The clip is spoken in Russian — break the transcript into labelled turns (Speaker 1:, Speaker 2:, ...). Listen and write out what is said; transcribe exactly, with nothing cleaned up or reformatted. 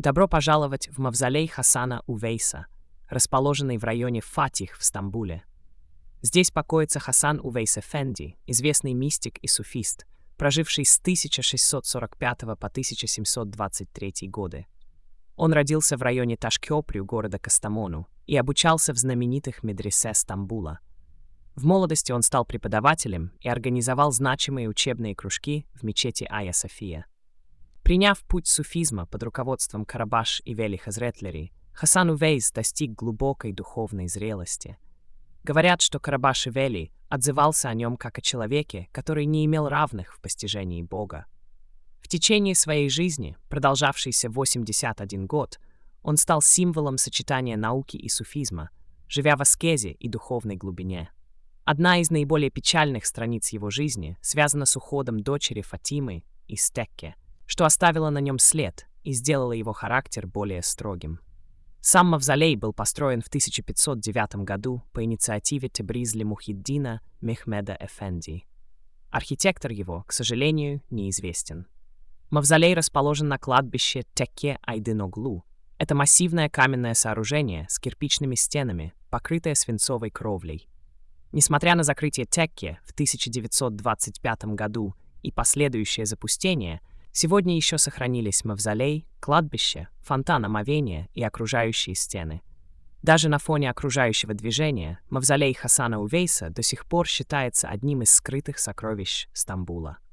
Speaker 1: Добро пожаловать в мавзолей Хасана Увейса, расположенный в районе Фатих в Стамбуле. Здесь покоится Хасан Увейс Эфенди, известный мистик и суфист, проживший с тысяча шестьсот сорок пятого по тысяча семьсот двадцать третий годы. Он родился в районе Ташкёпрю города Кастамону и обучался в знаменитых медресе Стамбула. В молодости он стал преподавателем и организовал значимые учебные кружки в мечети Айя София. Приняв путь суфизма под руководством Карабаш и Вели Хазретлери, Хасан Увейс достиг глубокой духовной зрелости. Говорят, что Карабаш и Вели отзывался о нем как о человеке, который не имел равных в постижении Бога. В течение своей жизни, продолжавшейся восемьдесят один год, он стал символом сочетания науки и суфизма, живя в аскезе и духовной глубине. Одна из наиболее печальных страниц его жизни связана с уходом дочери Фатимы из Текке, что оставило на нем след и сделало его характер более строгим. Сам мавзолей был построен в тысяча пятьсот девятом году по инициативе Тебризли Мухиддина Мехмеда Эфенди. Архитектор его, к сожалению, неизвестен. Мавзолей расположен на кладбище Теkke-Айдыноглу. Это массивное каменное сооружение с кирпичными стенами, покрытое свинцовой кровлей. Несмотря на закрытие Текке в тысяча девятьсот двадцать пятом году и последующее запустение, сегодня еще сохранились мавзолей, кладбище, фонтан омовения и окружающие стены. Даже на фоне окружающего движения мавзолей Хасана Увейса до сих пор считается одним из скрытых сокровищ Стамбула.